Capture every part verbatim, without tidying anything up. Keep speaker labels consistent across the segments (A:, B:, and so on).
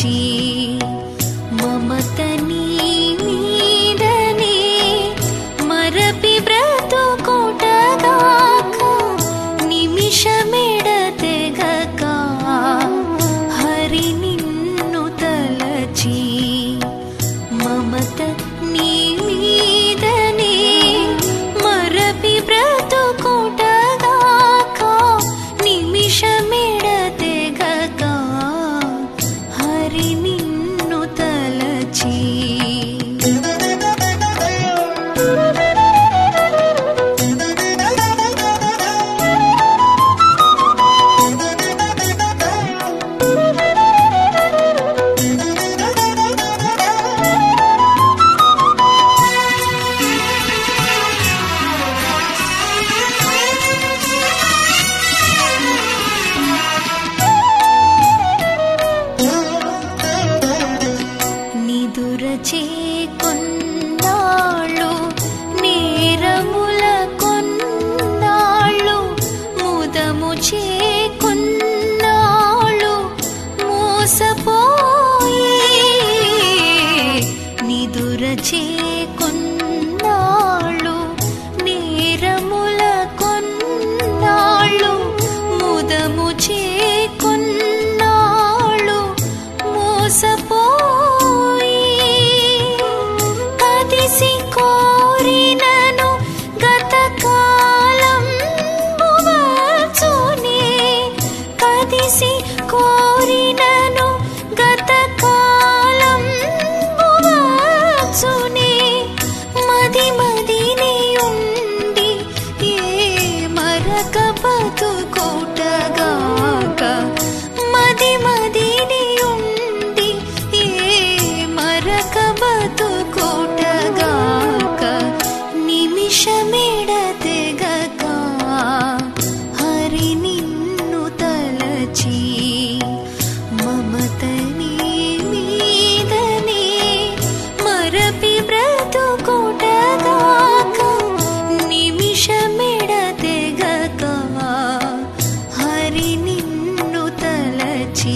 A: తలచి మమత నీ మీదనే మరపి బ్రతుకుటగాక నిమిషమెడతెగక హరి నిన్ను తలచి మమత నీ మీదనే మరపి బ్రతుకుటగాక నిమిషమెడతెగక హరి నిన్ను తలచి నిదురచే కొన్నాళ్ళు నేరముల కొన్నాళ్ళు ముదము చే కొన్నాళ్ళు మోసపోయి నిదురచే కొన్నాళ్ళు నేరముల కొన్నాళ్ళు ముదము చే కొన్నాళ్ళు మోసపోయి కదిసి కోరినను గతకాలం బువచునే కదిసి కోరినను గతకాలం బువచునే మది మదిని ఉండి ఏ మరక బతుకుటగాక మది మదిని ఉండి ఏ మరక బతుకుటగాక నిమిషమెడతెగక హరి నిన్ను తలచి మమత నీ మీదనే మరపి బ్రతుకుటగాక నిమిషమెడతెగక హరి నిన్ను తలచి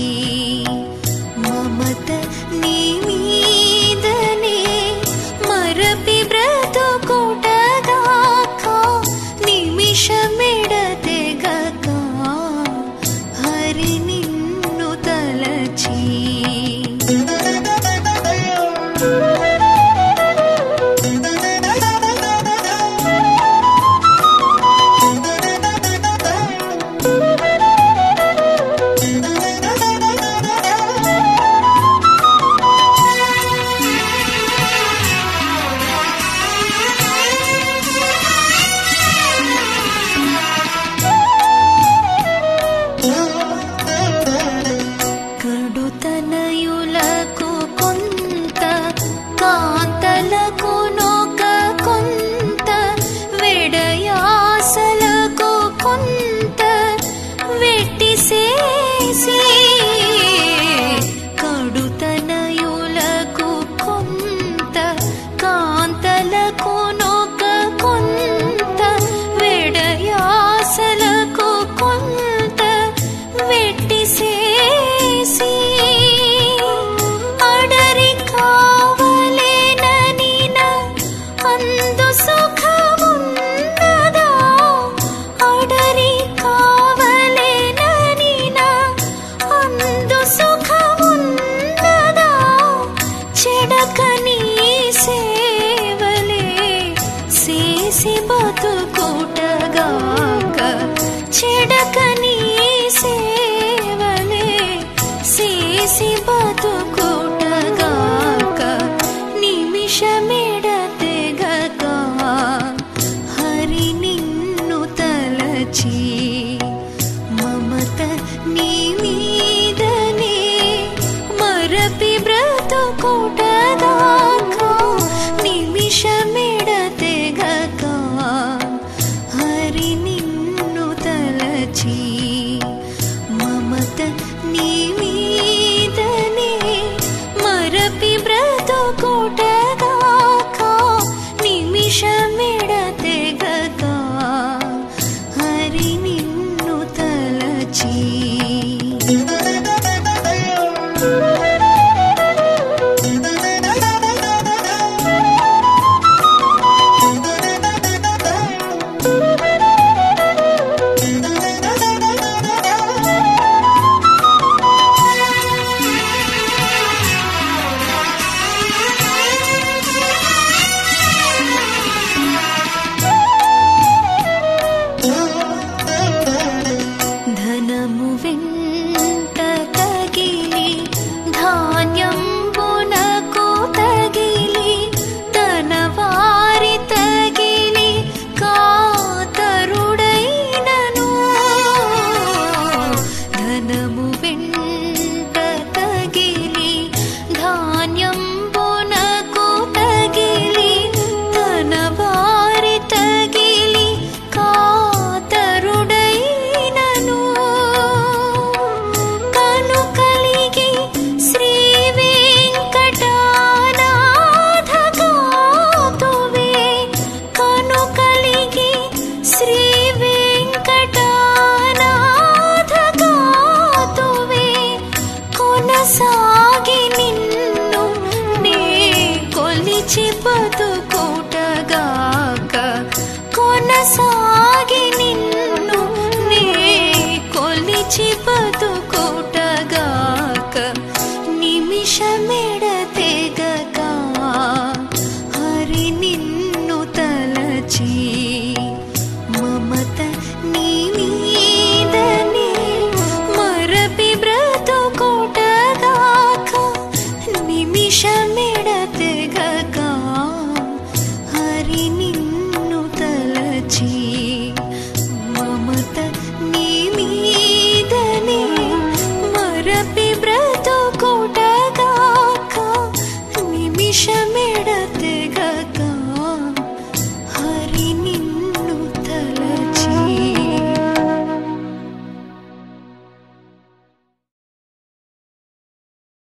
A: మమత నీ మీదనే మరపి బ్రతుకుటగాక నిమిషమెడతెగక హరి నిన్ను తలచి కడుతనయులకు కొంత కాంతలకు నొక కొంత వెడయాసలకు కొంత వెట్టిసేసి కడుతనయులకు కొంత కాంతలకు నొక కొంత వెడయాసలకు కొంత వెట్టిసేసి అడరి కావలేననిన అందు సుఖమున్నదా అడరి కావలేననిన అందు సుఖమున్నదా చెడకని సేవలే చేసి బతుకుటగాక చెడకని సేవలే చేసి బతుకుటగాక నిమిషమెడతెగక హరి నిన్ను తలచి మమత నీ మీదనే మరపి బ్రతుకుటగాక నిమిషమెడతెగక హరి నిన్ను తలచి మమత నీ మీదనే మరపి బ్రతుకుటగాక నిమిషమెడతెగక హరి నిన్ను తలచి సా